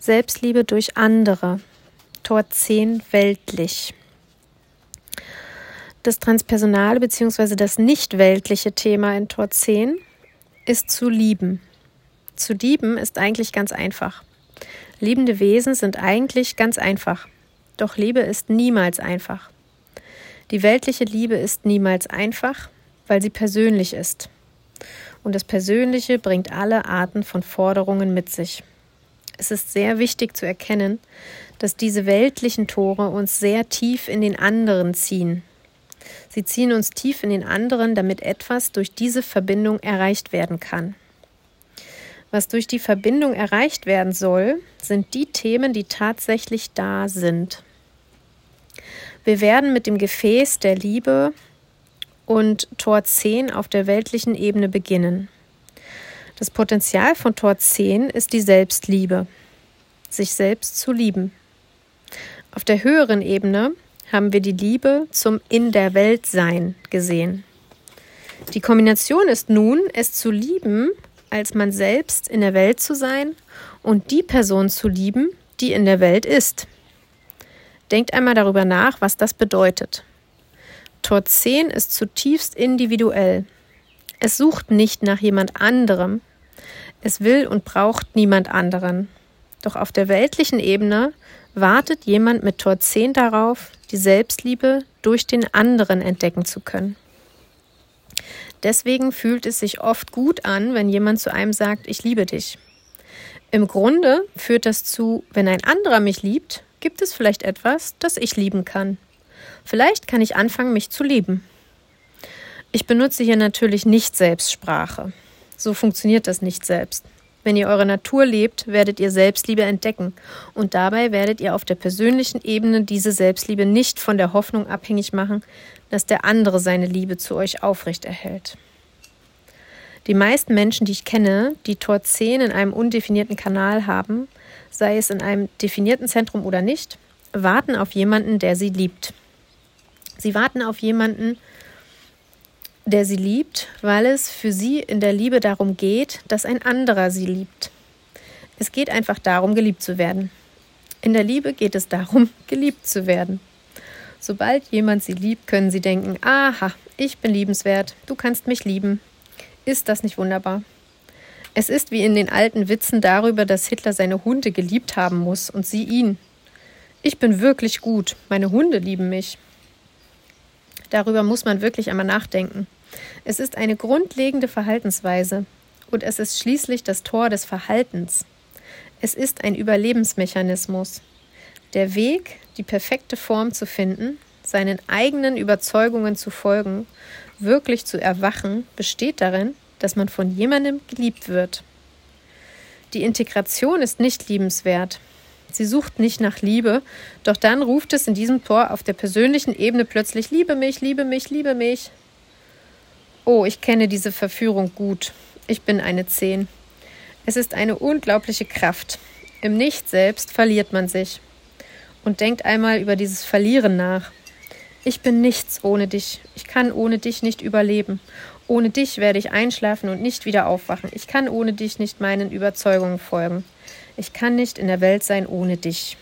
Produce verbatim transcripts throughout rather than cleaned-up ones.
Selbstliebe durch andere. Tor zehn, weltlich. Das transpersonale bzw. das nicht weltliche Thema in Tor zehn ist zu lieben. Zu lieben ist eigentlich ganz einfach. Liebende Wesen sind eigentlich ganz einfach. Doch Liebe ist niemals einfach. Die weltliche Liebe ist niemals einfach, weil sie persönlich ist. Und das Persönliche bringt alle Arten von Forderungen mit sich. Es ist sehr wichtig zu erkennen, dass diese weltlichen Tore uns sehr tief in den anderen ziehen. Sie ziehen uns tief in den anderen, damit etwas durch diese Verbindung erreicht werden kann. Was durch die Verbindung erreicht werden soll, sind die Themen, die tatsächlich da sind. Wir werden mit dem Gefäß der Liebe und Tor zehn auf der weltlichen Ebene beginnen. Das Potenzial von Tor zehn ist die Selbstliebe, sich selbst zu lieben. Auf der höheren Ebene haben wir die Liebe zum In der Welt Sein gesehen. Die Kombination ist nun, es zu lieben, als man selbst in der Welt zu sein und die Person zu lieben, die in der Welt ist. Denkt einmal darüber nach, was das bedeutet. Tor zehn ist zutiefst individuell. Es sucht nicht nach jemand anderem. Es will und braucht niemand anderen. Doch auf der weltlichen Ebene wartet jemand mit Tor zehn darauf, die Selbstliebe durch den anderen entdecken zu können. Deswegen fühlt es sich oft gut an, wenn jemand zu einem sagt, ich liebe dich. Im Grunde führt das zu, wenn ein anderer mich liebt, gibt es vielleicht etwas, das ich lieben kann. Vielleicht kann ich anfangen, mich zu lieben. Ich benutze hier natürlich nicht Selbstsprache. So funktioniert das nicht selbst. Wenn ihr eure Natur lebt, werdet ihr Selbstliebe entdecken. Und dabei werdet ihr auf der persönlichen Ebene diese Selbstliebe nicht von der Hoffnung abhängig machen, dass der andere seine Liebe zu euch aufrechterhält. Die meisten Menschen, die ich kenne, die Tor zehn in einem undefinierten Kanal haben, sei es in einem definierten Zentrum oder nicht, warten auf jemanden, der sie liebt. Sie warten auf jemanden, der sie liebt, weil es für sie in der Liebe darum geht, dass ein anderer sie liebt. Es geht einfach darum, geliebt zu werden. In der Liebe geht es darum, geliebt zu werden. Sobald jemand sie liebt, können sie denken, aha, ich bin liebenswert, du kannst mich lieben. Ist das nicht wunderbar? Es ist wie in den alten Witzen darüber, dass Hitler seine Hunde geliebt haben muss und sie ihn. Ich bin wirklich gut, meine Hunde lieben mich. Darüber muss man wirklich einmal nachdenken. Es ist eine grundlegende Verhaltensweise und es ist schließlich das Tor des Verhaltens. Es ist ein Überlebensmechanismus. Der Weg, die perfekte Form zu finden, seinen eigenen Überzeugungen zu folgen, wirklich zu erwachen, besteht darin, dass man von jemandem geliebt wird. Die Integration ist nicht liebenswert. Sie sucht nicht nach Liebe, doch dann ruft es in diesem Tor auf der persönlichen Ebene plötzlich Liebe mich, liebe mich, liebe mich. Oh, ich kenne diese Verführung gut. Ich bin eine Zehn. Es ist eine unglaubliche Kraft. Im Nicht-Selbst verliert man sich. Und denkt einmal über dieses Verlieren nach. Ich bin nichts ohne dich. Ich kann ohne dich nicht überleben. Ohne dich werde ich einschlafen und nicht wieder aufwachen. Ich kann ohne dich nicht meinen Überzeugungen folgen. Ich kann nicht in der Welt sein ohne dich.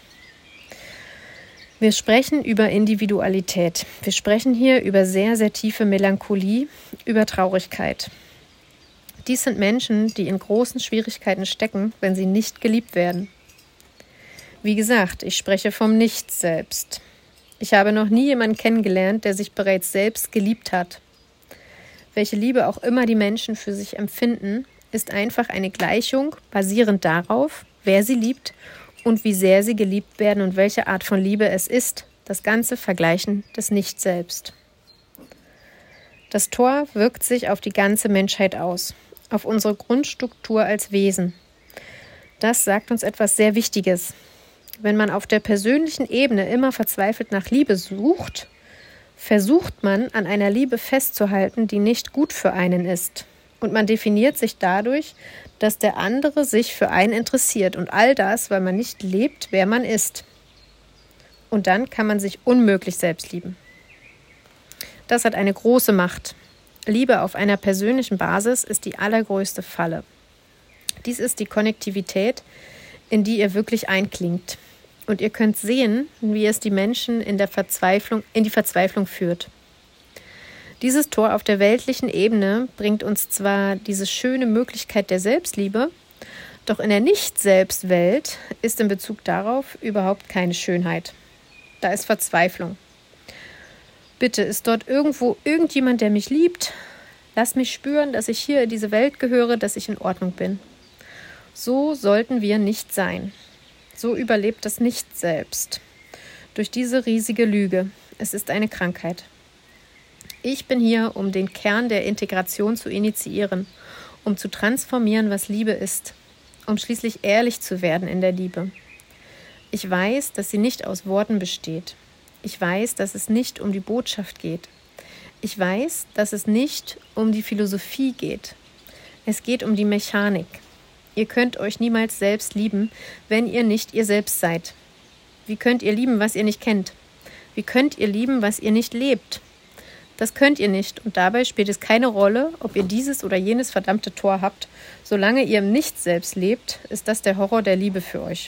Wir sprechen über Individualität. Wir sprechen hier über sehr, sehr tiefe Melancholie, über Traurigkeit. Dies sind Menschen, die in großen Schwierigkeiten stecken, wenn sie nicht geliebt werden. Wie gesagt, ich spreche vom Nicht-Selbst. Ich habe noch nie jemanden kennengelernt, der sich bereits selbst geliebt hat. Welche Liebe auch immer die Menschen für sich empfinden, ist einfach eine Gleichung basierend darauf, wer sie liebt und wie sehr sie geliebt werden und welche Art von Liebe es ist, das ganze Vergleichen des Nicht-Selbst. Das Tor wirkt sich auf die ganze Menschheit aus, auf unsere Grundstruktur als Wesen. Das sagt uns etwas sehr Wichtiges. Wenn man auf der persönlichen Ebene immer verzweifelt nach Liebe sucht, versucht man, an einer Liebe festzuhalten, die nicht gut für einen ist. Und man definiert sich dadurch, dass der andere sich für einen interessiert und all das, weil man nicht lebt, wer man ist. Und dann kann man sich unmöglich selbst lieben. Das hat eine große Macht. Liebe auf einer persönlichen Basis ist die allergrößte Falle. Dies ist die Konnektivität, in die ihr wirklich einklingt. Und ihr könnt sehen, wie es die Menschen in der Verzweiflung, in die Verzweiflung führt. Dieses Tor auf der weltlichen Ebene bringt uns zwar diese schöne Möglichkeit der Selbstliebe, doch in der Nicht-Selbst-Welt ist in Bezug darauf überhaupt keine Schönheit. Da ist Verzweiflung. Bitte, ist dort irgendwo irgendjemand, der mich liebt? Lass mich spüren, dass ich hier in diese Welt gehöre, dass ich in Ordnung bin. So sollten wir nicht sein. So überlebt das Nicht-Selbst. Durch diese riesige Lüge. Es ist eine Krankheit. Ich bin hier, um den Kern der Integration zu initiieren, um zu transformieren, was Liebe ist, um schließlich ehrlich zu werden in der Liebe. Ich weiß, dass sie nicht aus Worten besteht. Ich weiß, dass es nicht um die Botschaft geht. Ich weiß, dass es nicht um die Philosophie geht. Es geht um die Mechanik. Ihr könnt euch niemals selbst lieben, wenn ihr nicht ihr selbst seid. Wie könnt ihr lieben, was ihr nicht kennt? Wie könnt ihr lieben, was ihr nicht lebt? Das könnt ihr nicht und dabei spielt es keine Rolle, ob ihr dieses oder jenes verdammte Tor habt. Solange ihr im Nicht-Selbst lebt, ist das der Horror der Liebe für euch.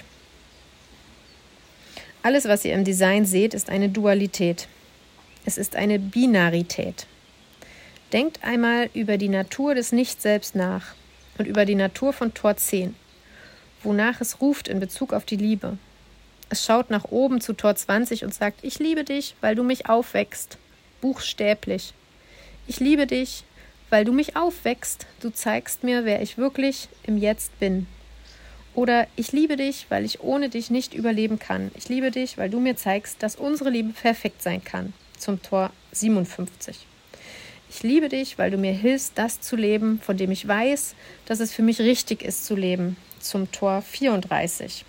Alles, was ihr im Design seht, ist eine Dualität. Es ist eine Binarität. Denkt einmal über die Natur des Nicht-Selbst nach und über die Natur von Tor zehn, wonach es ruft in Bezug auf die Liebe. Es schaut nach oben zu Tor zwanzig und sagt, ich liebe dich, weil du mich aufwächst. Buchstäblich. Ich liebe dich, weil du mich aufwächst. Du zeigst mir, wer ich wirklich im Jetzt bin. Oder ich liebe dich, weil ich ohne dich nicht überleben kann. Ich liebe dich, weil du mir zeigst, dass unsere Liebe perfekt sein kann. Zum Tor siebenundfünfzig. Ich liebe dich, weil du mir hilfst, das zu leben, von dem ich weiß, dass es für mich richtig ist zu leben. Zum Tor vierunddreißig.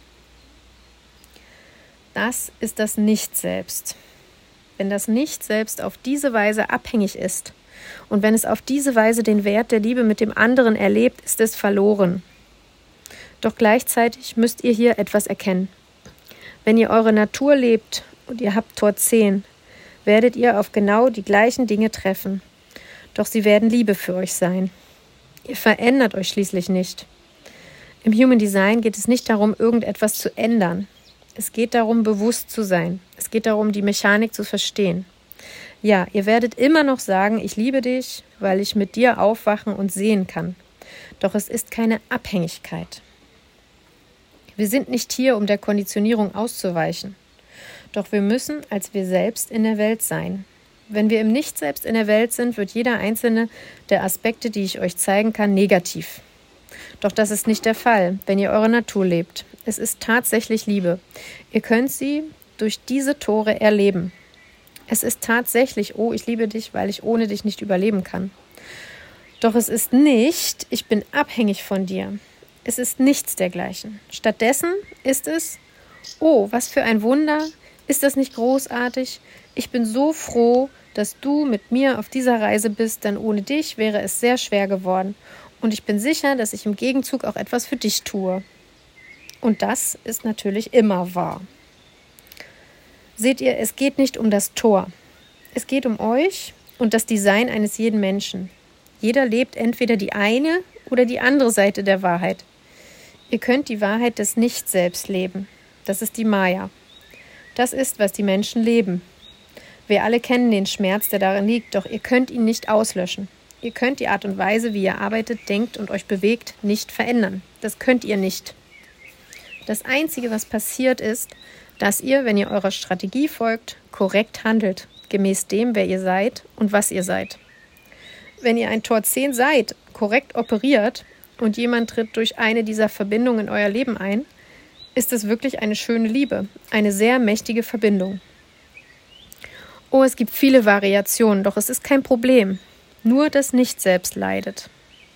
Das ist das Nicht-Selbst. Wenn das Nicht-Selbst auf diese Weise abhängig ist und wenn es auf diese Weise den Wert der Liebe mit dem anderen erlebt, ist es verloren. Doch gleichzeitig müsst ihr hier etwas erkennen. Wenn ihr eure Natur lebt und ihr habt Tor zehn, werdet ihr auf genau die gleichen Dinge treffen. Doch sie werden Liebe für euch sein. Ihr verändert euch schließlich nicht. Im Human Design geht es nicht darum, irgendetwas zu ändern. Es geht darum, bewusst zu sein. Es geht darum, die Mechanik zu verstehen. Ja, ihr werdet immer noch sagen, ich liebe dich, weil ich mit dir aufwachen und sehen kann. Doch es ist keine Abhängigkeit. Wir sind nicht hier, um der Konditionierung auszuweichen. Doch wir müssen als wir selbst in der Welt sein. Wenn wir im Nicht-Selbst in der Welt sind, wird jeder einzelne der Aspekte, die ich euch zeigen kann, negativ. Doch das ist nicht der Fall, wenn ihr eure Natur lebt. Es ist tatsächlich Liebe. Ihr könnt sie durch diese Tore erleben. Es ist tatsächlich, oh, ich liebe dich, weil ich ohne dich nicht überleben kann. Doch es ist nicht, ich bin abhängig von dir. Es ist nichts dergleichen. Stattdessen ist es, oh, was für ein Wunder, ist das nicht großartig? Ich bin so froh, dass du mit mir auf dieser Reise bist, denn ohne dich wäre es sehr schwer geworden. Und ich bin sicher, dass ich im Gegenzug auch etwas für dich tue. Und das ist natürlich immer wahr. Seht ihr, es geht nicht um das Tor. Es geht um euch und das Design eines jeden Menschen. Jeder lebt entweder die eine oder die andere Seite der Wahrheit. Ihr könnt die Wahrheit des Nicht-Selbst leben. Das ist die Maya. Das ist, was die Menschen leben. Wir alle kennen den Schmerz, der darin liegt, doch ihr könnt ihn nicht auslöschen. Ihr könnt die Art und Weise, wie ihr arbeitet, denkt und euch bewegt, nicht verändern. Das könnt ihr nicht. Das Einzige, was passiert, ist, dass ihr, wenn ihr eurer Strategie folgt, korrekt handelt, gemäß dem, wer ihr seid und was ihr seid. Wenn ihr ein Tor zehn seid, korrekt operiert und jemand tritt durch eine dieser Verbindungen in euer Leben ein, ist es wirklich eine schöne Liebe, eine sehr mächtige Verbindung. Oh, es gibt viele Variationen, doch es ist kein Problem. Nur das Nicht-Selbst leidet.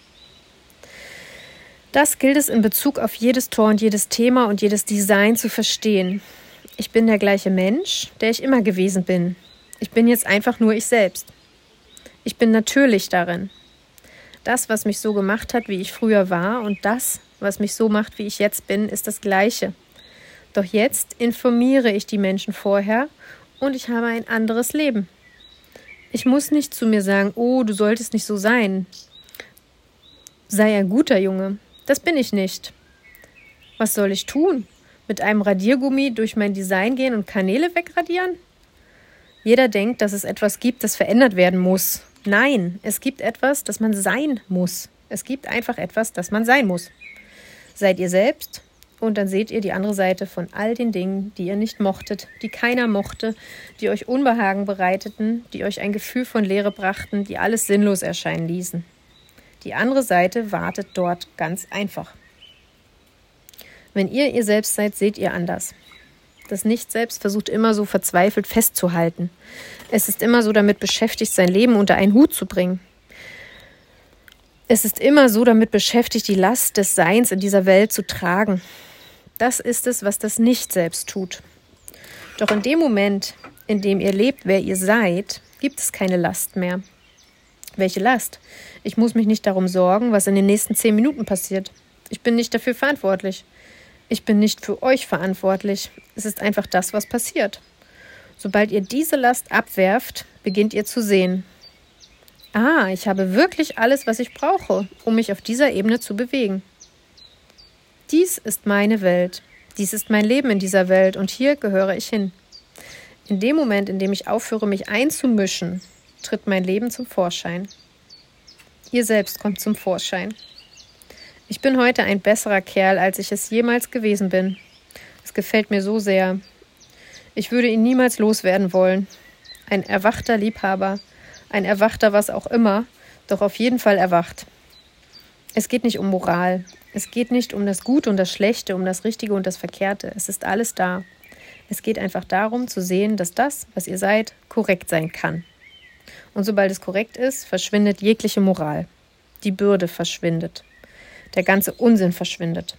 Das gilt es in Bezug auf jedes Tor und jedes Thema und jedes Design zu verstehen. Ich bin der gleiche Mensch, der ich immer gewesen bin. Ich bin jetzt einfach nur ich selbst. Ich bin natürlich darin. Das, was mich so gemacht hat, wie ich früher war, und das, was mich so macht, wie ich jetzt bin, ist das Gleiche. Doch jetzt informiere ich die Menschen vorher und ich habe ein anderes Leben. Ich muss nicht zu mir sagen, oh, du solltest nicht so sein. Sei ein guter Junge. Das bin ich nicht. Was soll ich tun? Mit einem Radiergummi durch mein Design gehen und Kanäle wegradieren? Jeder denkt, dass es etwas gibt, das verändert werden muss. Nein, es gibt etwas, das man sein muss. Es gibt einfach etwas, das man sein muss. Seid ihr selbst und dann seht ihr die andere Seite von all den Dingen, die ihr nicht mochtet, die keiner mochte, die euch Unbehagen bereiteten, die euch ein Gefühl von Leere brachten, die alles sinnlos erscheinen ließen. Die andere Seite wartet dort ganz einfach. Wenn ihr ihr selbst seid, seht ihr anders. Das Nicht-Selbst versucht immer so verzweifelt festzuhalten. Es ist immer so damit beschäftigt, sein Leben unter einen Hut zu bringen. Es ist immer so damit beschäftigt, die Last des Seins in dieser Welt zu tragen. Das ist es, was das Nicht-Selbst tut. Doch in dem Moment, in dem ihr lebt, wer ihr seid, gibt es keine Last mehr. Welche Last? Ich muss mich nicht darum sorgen, was in den nächsten zehn Minuten passiert. Ich bin nicht dafür verantwortlich. Ich bin nicht für euch verantwortlich. Es ist einfach das, was passiert. Sobald ihr diese Last abwerft, beginnt ihr zu sehen. Ah, ich habe wirklich alles, was ich brauche, um mich auf dieser Ebene zu bewegen. Dies ist meine Welt. Dies ist mein Leben in dieser Welt und hier gehöre ich hin. In dem Moment, in dem ich aufhöre, mich einzumischen, tritt mein Leben zum Vorschein. Ihr selbst kommt zum Vorschein. Ich bin heute ein besserer Kerl, als ich es jemals gewesen bin. Es gefällt mir so sehr. Ich würde ihn niemals loswerden wollen. Ein erwachter Liebhaber, ein erwachter was auch immer, doch auf jeden Fall erwacht. Es geht nicht um Moral. Es geht nicht um das Gute und das Schlechte, um das Richtige und das Verkehrte. Es ist alles da. Es geht einfach darum, zu sehen, dass das, was ihr seid, korrekt sein kann. Und sobald es korrekt ist, verschwindet jegliche Moral. Die Bürde verschwindet. Der ganze Unsinn verschwindet.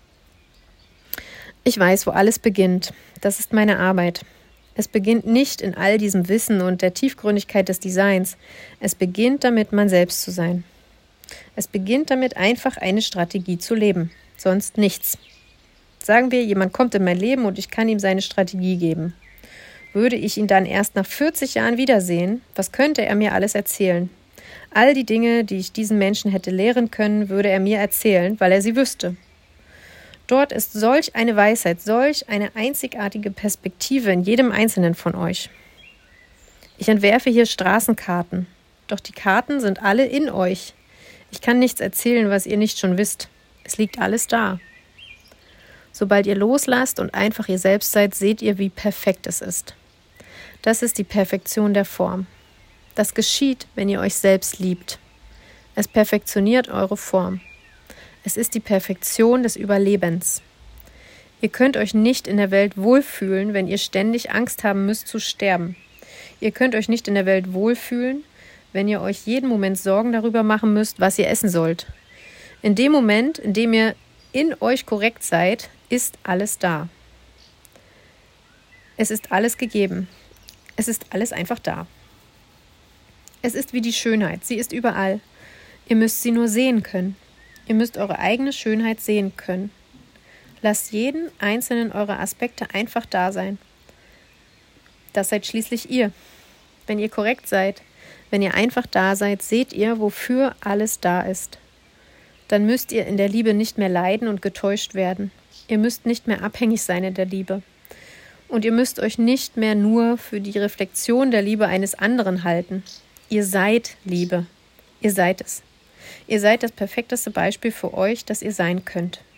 Ich weiß, wo alles beginnt. Das ist meine Arbeit. Es beginnt nicht in all diesem Wissen und der Tiefgründigkeit des Designs. Es beginnt damit, man selbst zu sein. Es beginnt damit, einfach eine Strategie zu leben. Sonst nichts. Sagen wir, jemand kommt in mein Leben und ich kann ihm seine Strategie geben. Würde ich ihn dann erst nach vierzig Jahren wiedersehen, was könnte er mir alles erzählen? All die Dinge, die ich diesen Menschen hätte lehren können, würde er mir erzählen, weil er sie wüsste. Dort ist solch eine Weisheit, solch eine einzigartige Perspektive in jedem Einzelnen von euch. Ich entwerfe hier Straßenkarten, doch die Karten sind alle in euch. Ich kann nichts erzählen, was ihr nicht schon wisst. Es liegt alles da. Sobald ihr loslasst und einfach ihr selbst seid, seht ihr, wie perfekt es ist. Das ist die Perfektion der Form. Das geschieht, wenn ihr euch selbst liebt. Es perfektioniert eure Form. Es ist die Perfektion des Überlebens. Ihr könnt euch nicht in der Welt wohlfühlen, wenn ihr ständig Angst haben müsst zu sterben. Ihr könnt euch nicht in der Welt wohlfühlen, wenn ihr euch jeden Moment Sorgen darüber machen müsst, was ihr essen sollt. In dem Moment, in dem ihr in euch korrekt seid, ist alles da. Es ist alles gegeben. Es ist alles einfach da. Es ist wie die Schönheit. Sie ist überall. Ihr müsst sie nur sehen können. Ihr müsst eure eigene Schönheit sehen können. Lasst jeden einzelnen eurer Aspekte einfach da sein. Das seid schließlich ihr. Wenn ihr korrekt seid, wenn ihr einfach da seid, seht ihr, wofür alles da ist. Dann müsst ihr in der Liebe nicht mehr leiden und getäuscht werden. Ihr müsst nicht mehr abhängig sein in der Liebe. Und ihr müsst euch nicht mehr nur für die Reflexion der Liebe eines anderen halten. Ihr seid Liebe. Ihr seid es. Ihr seid das perfekteste Beispiel für euch, das ihr sein könnt.